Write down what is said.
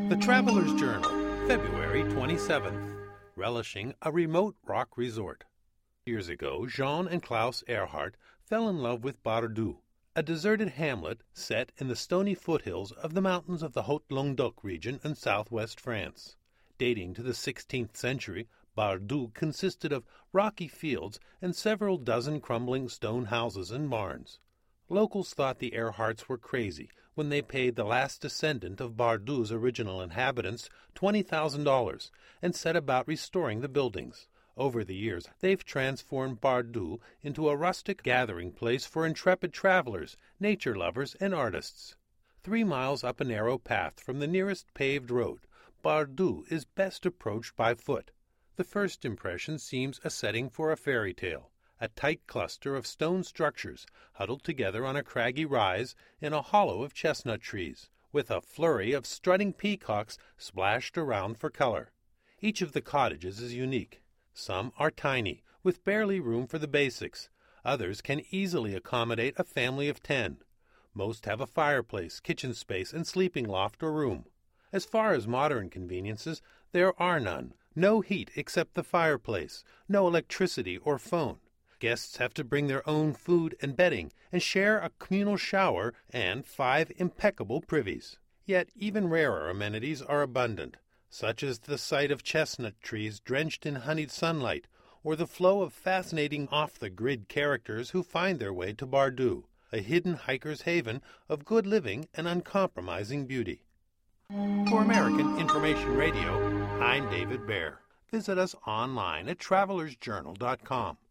The Traveler's Journal, February 27th, relishing a remote rock resort. Years ago, Jean and Klaus Erhardt fell in love with Bardoux, a deserted hamlet set in the stony foothills of the mountains of the Haut-Languedoc region in southwest France. Dating to the 16th century, Bardoux consisted of rocky fields and several dozen crumbling stone houses and barns. Locals thought the Erhardts were crazy when they paid the last descendant of Bardoux's original inhabitants $20,000 and set about restoring the buildings. Over the years, they've transformed Bardoux into a rustic gathering place for intrepid travelers, nature lovers, and artists. 3 miles up a narrow path from the nearest paved road, Bardoux is best approached by foot. The first impression seems a setting for a fairy tale. A tight cluster of stone structures huddled together on a craggy rise in a hollow of chestnut trees, with a flurry of strutting peacocks splashed around for color. Each of the cottages is unique. Some are tiny, with barely room for the basics. Others can easily accommodate a family of 10. Most have a fireplace, kitchen space, and sleeping loft or room. As far as modern conveniences, there are none. No heat except the fireplace, no electricity or phone. Guests have to bring their own food and bedding and share a communal shower and 5 impeccable privies. Yet even rarer amenities are abundant, such as the sight of chestnut trees drenched in honeyed sunlight, or the flow of fascinating off-the-grid characters who find their way to Bardoux, a hidden hiker's haven of good living and uncompromising beauty. For American Information Radio, I'm David Baer. Visit us online at travelersjournal.com.